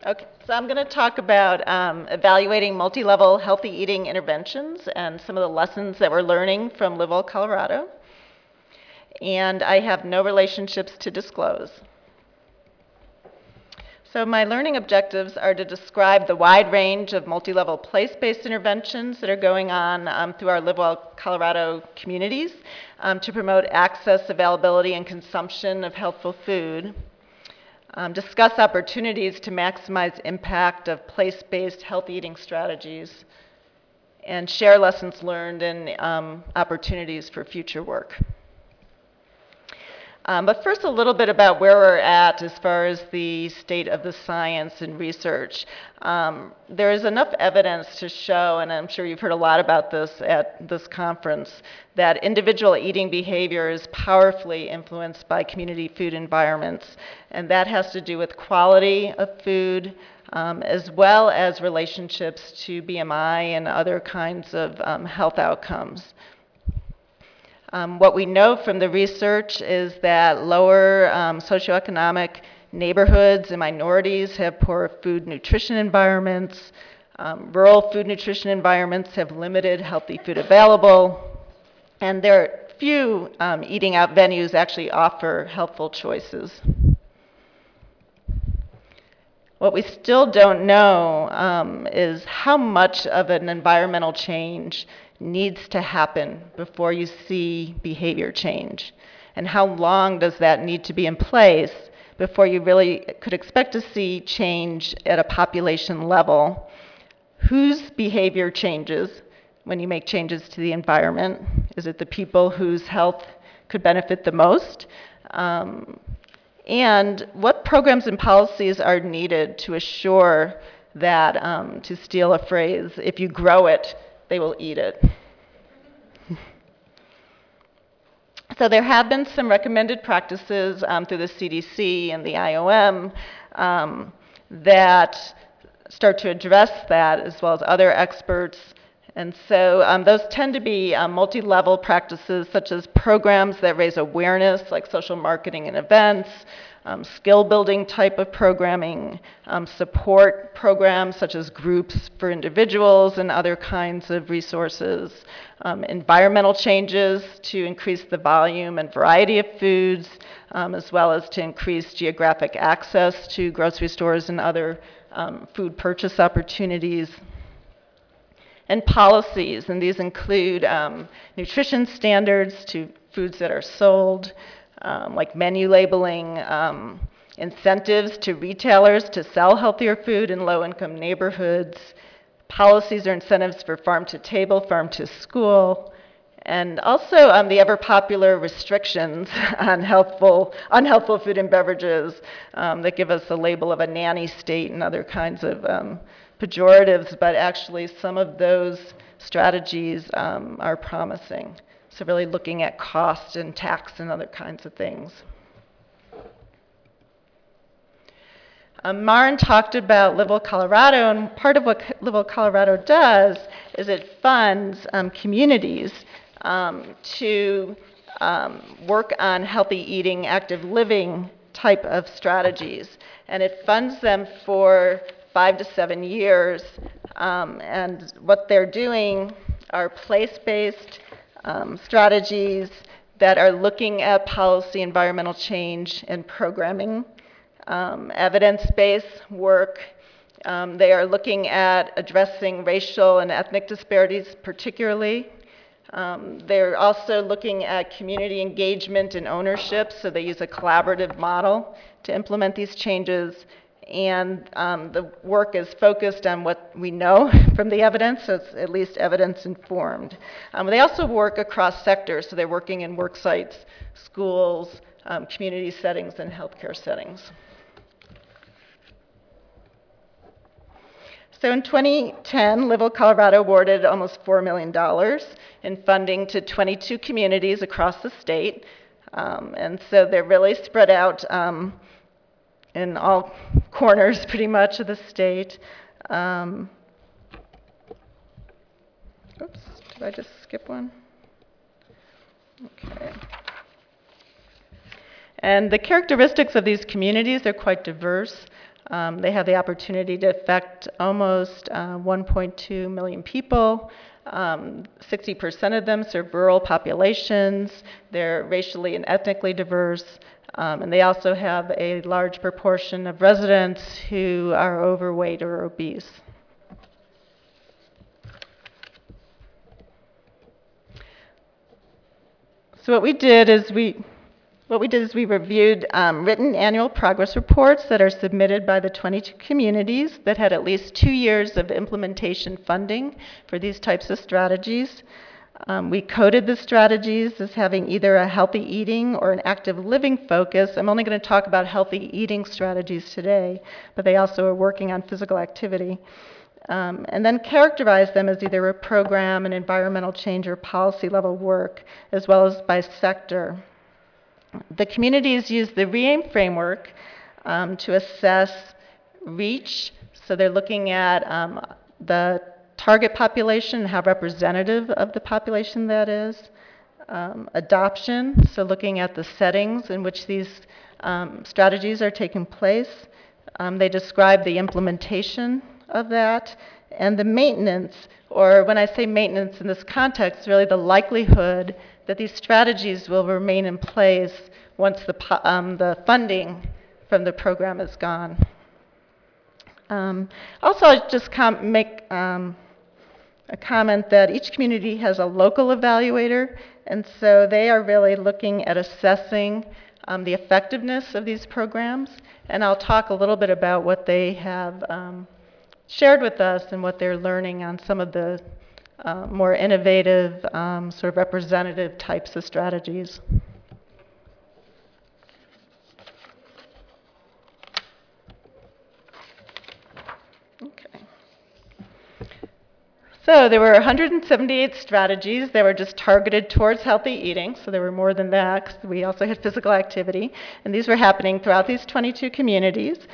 Okay, so I'm going to talk about evaluating multi-level healthy eating interventions and some of the lessons that we're learning from Live Well, Colorado. And I have no relationships to disclose. So my learning objectives are to describe the wide range of multi-level place-based interventions that are going on through our Live Well, Colorado communities to promote access, availability, and consumption of healthful food. Discuss opportunities to maximize impact of place-based healthy eating strategies, and share lessons learned and opportunities for future work. But first, a little bit about where we're at as far as the state of the science and research. There is enough evidence to show, and I'm sure you've heard a lot about this at this conference, that individual eating behavior is powerfully influenced by community food environments. And that has to do with quality of food, as well as relationships to BMI and other kinds of health outcomes. What we know from the research is that lower socioeconomic neighborhoods and minorities have poor food nutrition environments. Rural food nutrition environments have limited healthy food available. And there are few eating out venues actually offer healthful choices. What we still don't know is how much of an environmental change needs to happen before you see behavior change, and how long does that need to be in place before you really could expect to see change at a population level. Whose behavior changes when you make changes to the environment? Is it the people whose health could benefit the most? And what programs and policies are needed to assure that, to steal a phrase, if you grow it, they will eat it? So there have been some recommended practices through the CDC and the IOM that start to address that, as well as other experts. And so those tend to be multi-level practices, such as programs that raise awareness, like social marketing and events, skill-building type of programming, support programs such as groups for individuals and other kinds of resources, environmental changes to increase the volume and variety of foods, as well as to increase geographic access to grocery stores and other food purchase opportunities. And policies, and these include nutrition standards to foods that are sold, like menu labeling, incentives to retailers to sell healthier food in low-income neighborhoods, policies or incentives for farm-to-table, farm-to-school, and also the ever-popular restrictions on unhealthful food and beverages that give us the label of a nanny state and other kinds of pejoratives, but actually some of those strategies are promising. So really looking at cost and tax and other kinds of things. Maren talked about Live Well, Colorado, and part of what Live Well, Colorado does is it funds communities to work on healthy eating, active living type of strategies. And it funds them for 5 to 7 years, and what they're doing are place-based strategies that are looking at policy, environmental change, and programming, evidence-based work. They are looking at addressing racial and ethnic disparities particularly. They're also looking at community engagement and ownership, so they use a collaborative model to implement these changes. And the work is focused on what we know from the evidence, so it's at least evidence-informed. They also work across sectors, so they're working in work sites, schools, community settings, and healthcare settings. So in 2010, Live Well, Colorado awarded almost $4 million in funding to 22 communities across the state. And so they're really spread out in all corners, pretty much, of the state. Oops, did I just skip one? Okay. And the characteristics of these communities are quite diverse. They have the opportunity to affect almost 1.2 million people. 60% of them serve rural populations. They're racially and ethnically diverse. And they also have a large proportion of residents who are overweight or obese. So what we did is we reviewed written annual progress reports that are submitted by the 22 communities that had at least 2 years of implementation funding for these types of strategies. We coded the strategies as having either a healthy eating or an active living focus. I'm only going to talk about healthy eating strategies today, but they also are working on physical activity. And then characterize them as either a program, an environmental change, or policy level work, as well as by sector. The communities use the REAIM framework to assess reach. So they're looking at the target population, how representative of the population that is. Adoption, so looking at the settings in which these strategies are taking place. They describe the implementation of that, and the maintenance, or when I say maintenance in this context, really the likelihood that these strategies will remain in place once the funding from the program is gone. Also, I'll just make a comment that each community has a local evaluator, and so they are really looking at assessing the effectiveness of these programs, and I'll talk a little bit about what they have shared with us and what they're learning on some of the more innovative, sort of representative types of strategies. Okay. So there were 178 strategies that were just targeted towards healthy eating. So there were more than that, 'cause we also had physical activity. And these were happening throughout these 22 communities.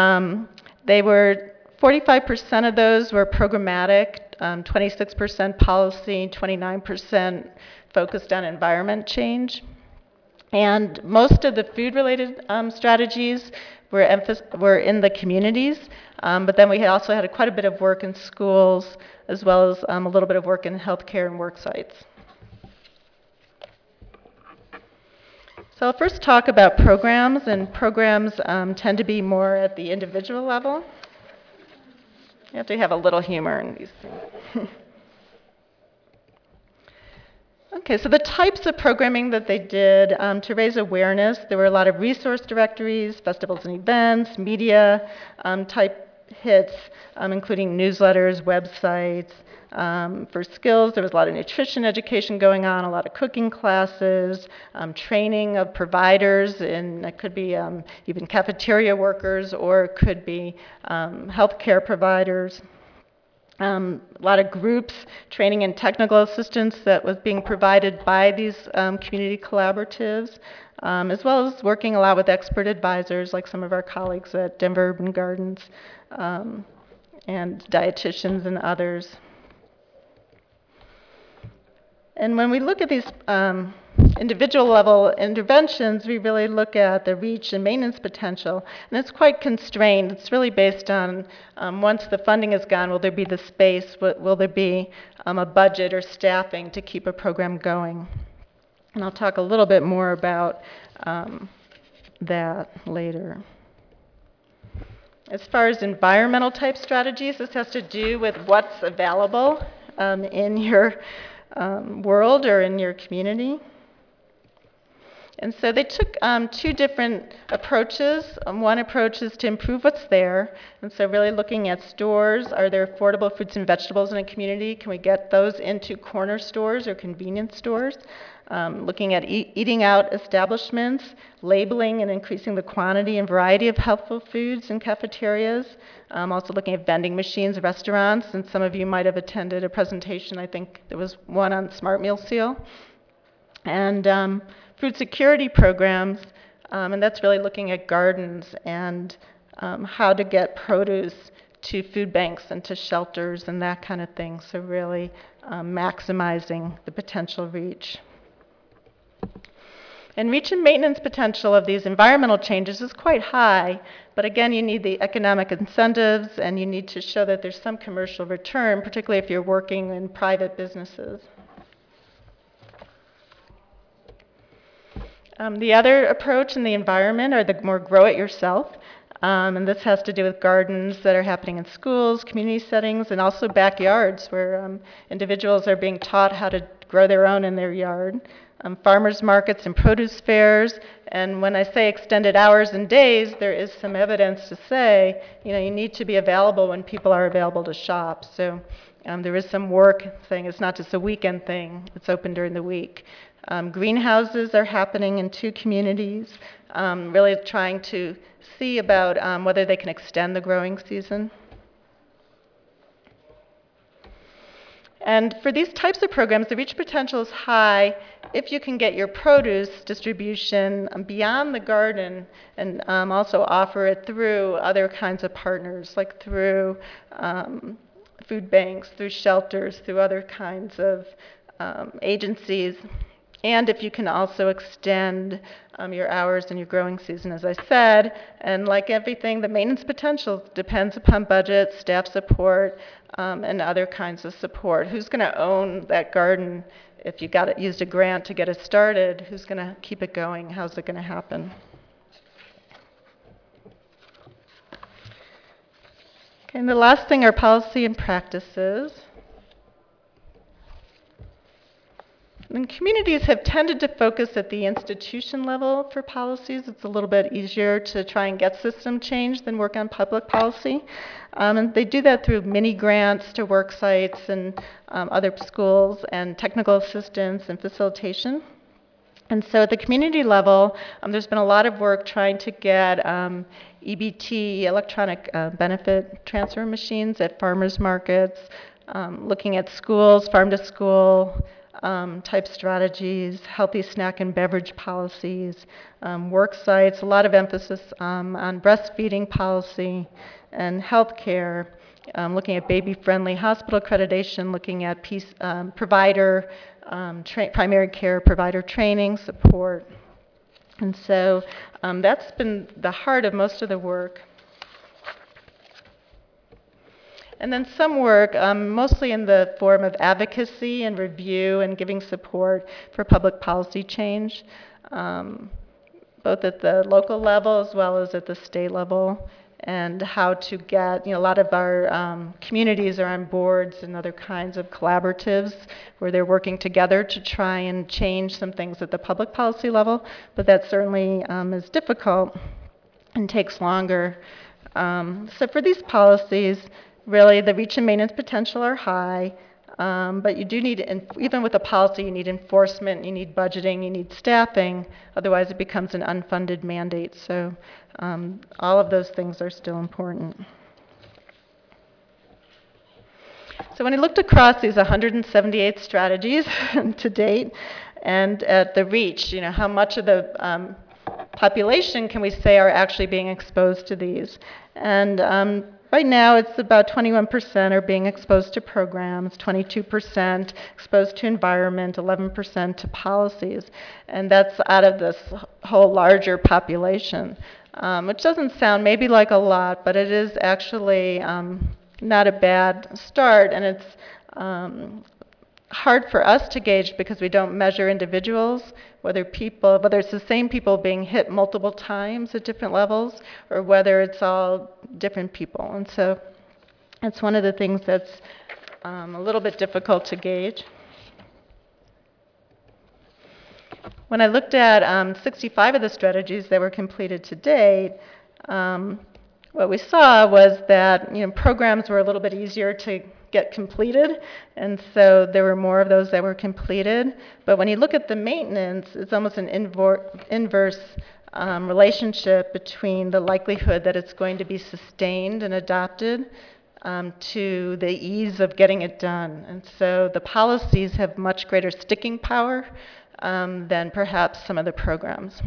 45% of those were programmatic, 26% policy, 29% focused on environment change. And most of the food-related strategies were in the communities, but then we also had quite a bit of work in schools, as well as a little bit of work in healthcare and work sites. So I'll first talk about programs, and programs tend to be more at the individual level. You have to have a little humor in these things. Okay, so the types of programming that they did to raise awareness, there were a lot of resource directories, festivals and events, media type hits, including newsletters, websites. For skills, there was a lot of nutrition education going on, a lot of cooking classes, training of providers, and it could be even cafeteria workers, or it could be healthcare providers. A lot of groups, training and technical assistance that was being provided by these community collaboratives, as well as working a lot with expert advisors like some of our colleagues at Denver Urban Gardens, and dietitians and others. And when we look at these individual level interventions, we really look at the reach and maintenance potential, and it's quite constrained. It's really based on once the funding is gone, will there be the space, will there be a budget or staffing to keep a program going? And I'll talk a little bit more about that later. As far as environmental type strategies, this has to do with what's available in your world or in your community. And so they took two different approaches. One approach is to improve what's there. And so really looking at stores, are there affordable fruits and vegetables in a community? Can we get those into corner stores or convenience stores? Looking at eating out establishments, labeling and increasing the quantity and variety of healthful foods in cafeterias. Also looking at vending machines, restaurants, and some of you might have attended a presentation, I think there was one on Smart Meal Seal. And food security programs, and that's really looking at gardens and how to get produce to food banks and to shelters and that kind of thing. So really maximizing the potential reach. And reach and maintenance potential of these environmental changes is quite high, But again, you need the economic incentives, and you need to show that there's some commercial return, particularly if you're working in private businesses. The other approach in the environment are the more grow it yourself. And this has to do with gardens that are happening in schools, community settings, and also backyards where individuals are being taught how to grow their own in their yard. Farmers markets and produce fairs. And when I say extended hours and days, there is some evidence to say, you need to be available when people are available to shop. So there is some work saying it's not just a weekend thing, it's open during the week. Greenhouses are happening in 2 communities, really trying to see about whether they can extend the growing season. And for these types of programs, the reach potential is high if you can get your produce distribution beyond the garden and also offer it through other kinds of partners, like through food banks, through shelters, through other kinds of agencies. And if you can also extend your hours in your growing season, as I said. And like everything, the maintenance potential depends upon budget, staff support, and other kinds of support. Who's going to own that garden if you used a grant to get it started? Who's going to keep it going? How's it going to happen? Okay, and the last thing are policy and practices. And communities have tended to focus at the institution level for policies. It's a little bit easier to try and get system change than work on public policy. And they do that through mini grants to work sites and other schools and technical assistance and facilitation. And so at the community level, there's been a lot of work trying to get EBT, electronic benefit transfer machines at farmers markets, looking at schools, farm to school, type strategies, healthy snack and beverage policies, work sites, a lot of emphasis on breastfeeding policy and healthcare, looking at baby-friendly hospital accreditation, looking at provider, primary care provider training support. And so that's been the heart of most of the work. And then some work, mostly in the form of advocacy and review and giving support for public policy change, both at the local level as well as at the state level, and how to get, a lot of our communities are on boards and other kinds of collaboratives where they're working together to try and change some things at the public policy level, but that certainly is difficult and takes longer. So for these policies, really, the reach and maintenance potential are high, but you do need, even with a policy, you need enforcement, you need budgeting, you need staffing, otherwise it becomes an unfunded mandate. So all of those things are still important. So when I looked across these 178 strategies to date, and at the reach, how much of the population can we say are actually being exposed to these? And right now, it's about 21% are being exposed to programs, 22% exposed to environment, 11% to policies. And that's out of this whole larger population, which doesn't sound maybe like a lot, but it is actually not a bad start. And it's hard for us to gauge because we don't measure individuals, whether it's the same people being hit multiple times at different levels, or whether it's all different people. And so it's one of the things that's a little bit difficult to gauge. When I looked at 65 of the strategies that were completed to date, what we saw was that programs were a little bit easier to get completed, and so there were more of those that were completed. But when you look at the maintenance, it's almost an inverse relationship between the likelihood that it's going to be sustained and adopted to the ease of getting it done. And so the policies have much greater sticking power than perhaps some of the programs.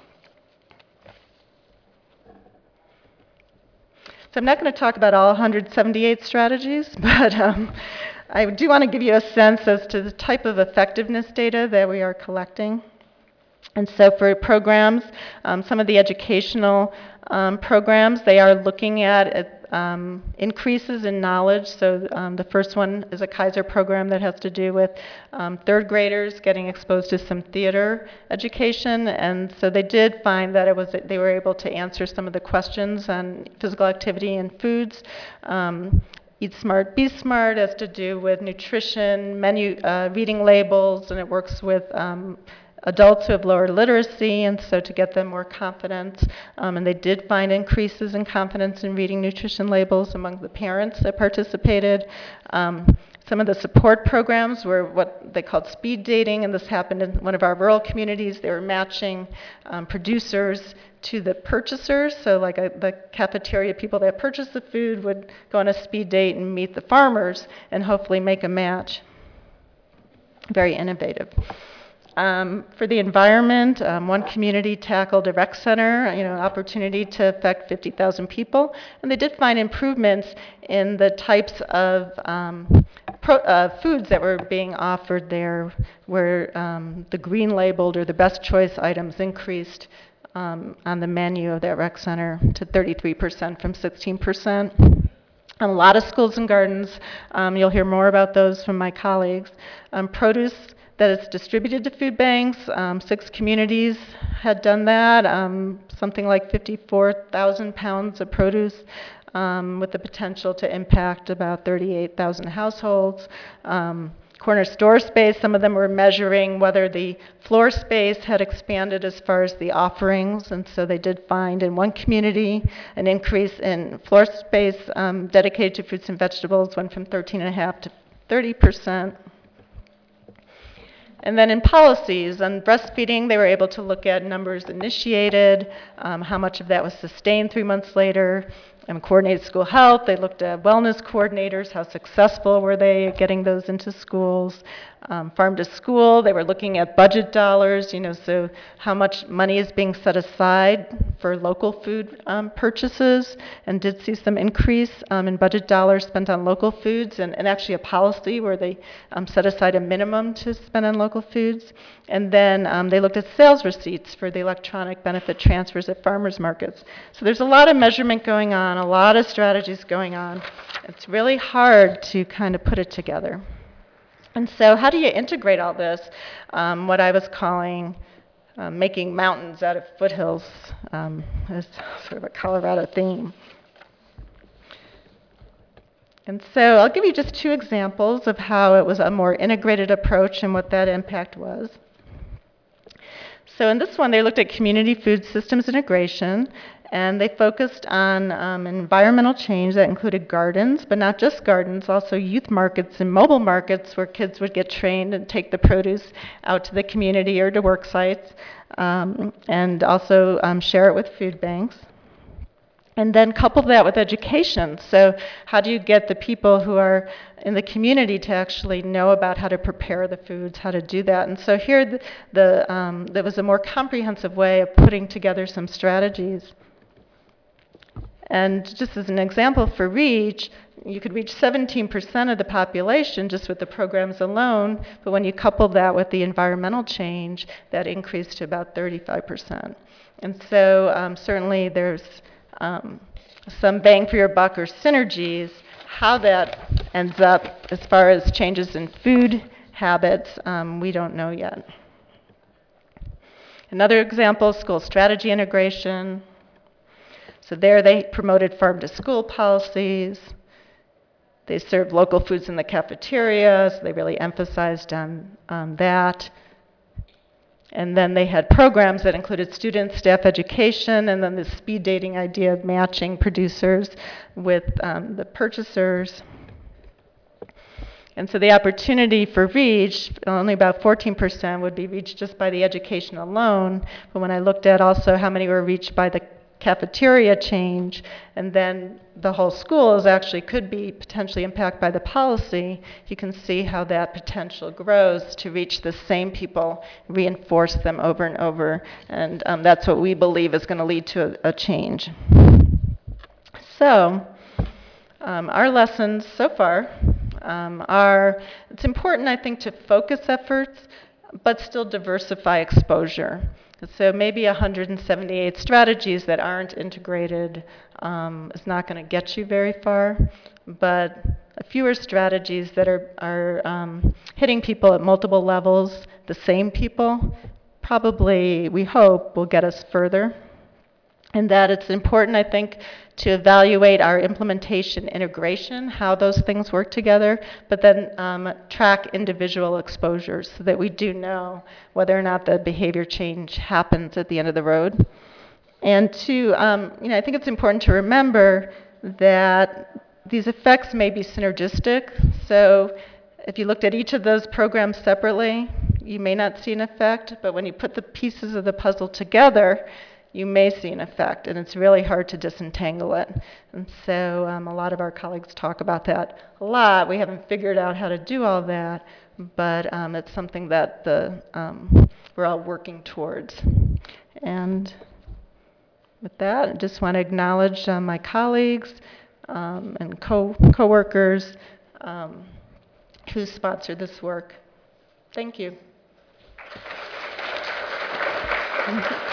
So I'm not going to talk about all 178 strategies, but I do want to give you a sense as to the type of effectiveness data that we are collecting. And so for programs, some of the educational programs, they are looking at increases in knowledge. So the first one is a Kaiser program that has to do with third graders getting exposed to some theater education. And so they did find that they were able to answer some of the questions on physical activity and foods. Eat Smart, Be Smart has to do with nutrition, menu, reading labels, and it works with adults who have lower literacy, and so to get them more confident. And they did find increases in confidence in reading nutrition labels among the parents that participated. Some of the support programs were what they called speed dating, and this happened in one of our rural communities. They were matching producers to the purchasers. So like the cafeteria people that purchased the food would go on a speed date and meet the farmers and hopefully make a match. Very innovative. For the environment, one community tackled a rec center, an opportunity to affect 50,000 people, and they did find improvements in the types of foods that were being offered there, where the green labeled or the best choice items increased on the menu of that rec center to 33% from 16%. A lot of schools and gardens, you'll hear more about those from my colleagues. Produce that is distributed to food banks. 6 communities had done that, something like 54,000 pounds of produce with the potential to impact about 38,000 households. Corner store space, some of them were measuring whether the floor space had expanded as far as the offerings, and so they did find in one community an increase in floor space dedicated to fruits and vegetables, went from 13.5% to 30%. And then in policies, on breastfeeding, they were able to look at numbers initiated, how much of that was sustained 3 months later. Coordinated school health, they looked at wellness coordinators, how successful were they at getting those into schools. Farm to school, they were looking at budget dollars, so how much money is being set aside for local food purchases, and did see some increase in budget dollars spent on local foods, and actually a policy where they set aside a minimum to spend on local foods. And then they looked at sales receipts for the electronic benefit transfers at farmers markets. So there's a lot of measurement going on, a lot of strategies going on. It's really hard to kind of put it together. And so how do you integrate all this? What I was calling making mountains out of foothills is sort of a Colorado theme. And so I'll give you just 2 examples of how it was a more integrated approach and what that impact was. So in this one, they looked at community food systems integration, and they focused on environmental change that included gardens, but not just gardens, also youth markets and mobile markets where kids would get trained and take the produce out to the community or to work sites, and also share it with food banks. And then couple that with education. So how do you get the people who are in the community to actually know about how to prepare the foods, how to do that? And so here there was a more comprehensive way of putting together some strategies. And just as an example for REACH, you could reach 17% of the population just with the programs alone, but when you couple that with the environmental change, that increased to about 35%. And so certainly there's some bang for your buck or synergies. How that ends up as far as changes in food habits, we don't know yet. Another example, school strategy integration. So there they promoted farm to school policies. They served local foods in the cafeteria, so they really emphasized on that. And then they had programs that included student staff education, and then the speed dating idea of matching producers with the purchasers. And so the opportunity for REACH, only about 14% would be reached just by the education alone. But when I looked at also how many were reached by the cafeteria change, and then the whole schools actually could be potentially impacted by the policy, you can see how that potential grows to reach the same people, reinforce them over and over, and that's what we believe is going to lead to a change. So our lessons so far are, it's important, I think, to focus efforts but still diversify exposure. So maybe 178 strategies that aren't integrated is not going to get you very far, but fewer strategies that are hitting people at multiple levels, the same people, probably, we hope, will get us further. And that it's important, I think, to evaluate our implementation integration, how those things work together, but then track individual exposures so that we do know whether or not the behavior change happens at the end of the road. And I think it's important to remember that these effects may be synergistic. So if you looked at each of those programs separately, you may not see an effect, but when you put the pieces of the puzzle together, you may see an effect, and it's really hard to disentangle it. And so a lot of our colleagues talk about that a lot. We haven't figured out how to do all that, but it's something that we're all working towards. And with that, I just want to acknowledge my colleagues and co-workers who sponsored this work. Thank you.